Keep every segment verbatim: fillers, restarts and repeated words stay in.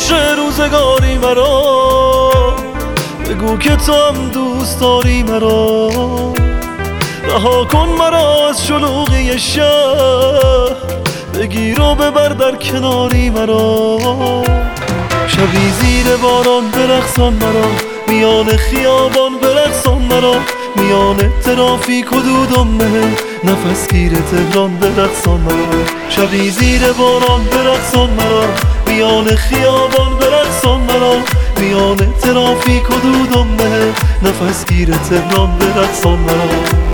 باشه روزگاری مرا، بگو که تو هم دوست داری مرا. رها کن مرا از شلوغی شهر، بگیر و ببر در کناری مرا. شبی زیر باران برقصان مرا، میان خیابان برقصان مرا. میان ترافیک و دود مه، نفس گیر تهران برقصان مرا. شبی زیر باران برقصان مرا، میان خیابان برقصان مرا. میان ترافیک و دود مه، نفس گیر تهران برقصان مرا.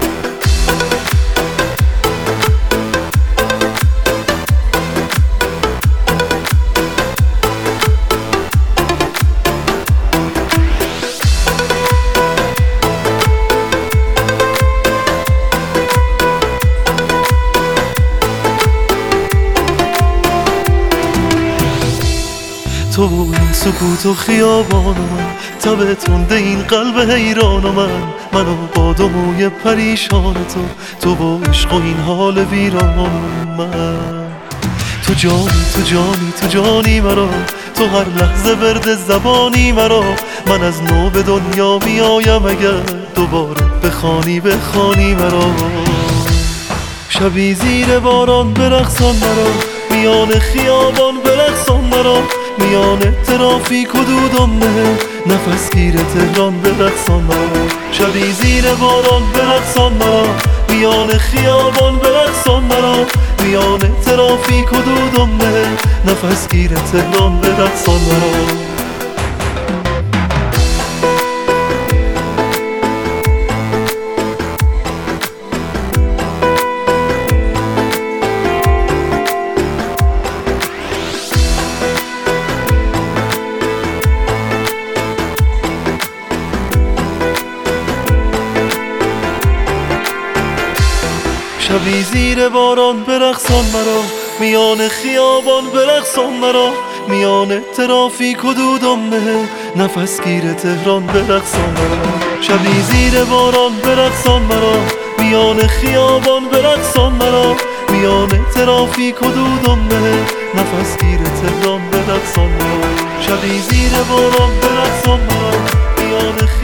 تو و این سکوت و خیابان من، تب تنده این قلب حیران من. منو با دو موی پریشان تو، تو با عشق و این حال ویران من. تو جانی تو جانی تو جانی مرا، تو هر لحظه ورد زبانی مرا. من از نو به دنیا میایم اگر دوباره بخوانی بخوانی مرا. شبی زیر باران برقصان مرا، میان خیابان برقصان مرا. میان ترافیک و دود مه، نفس گیر تهران برقصان مرا. شبی زیر باران برقصان مرا، میان خیابان برقصان مرا. میان ترافیک و دود مه، نفس گیر تهران برقصان مرا. شبی زیر باران برقصان مرا، میان خیابان برقصان مرا. میان ترافیک و دود مه، نفس گیر تهران برقصان مرا. شبی زیر باران برقصان مرا، میان خیابان برقصان مرا. میان ترافیک و دود مه، نفس گیر تهران برقصان مرا. شبی زیر باران برقصان مرا، میان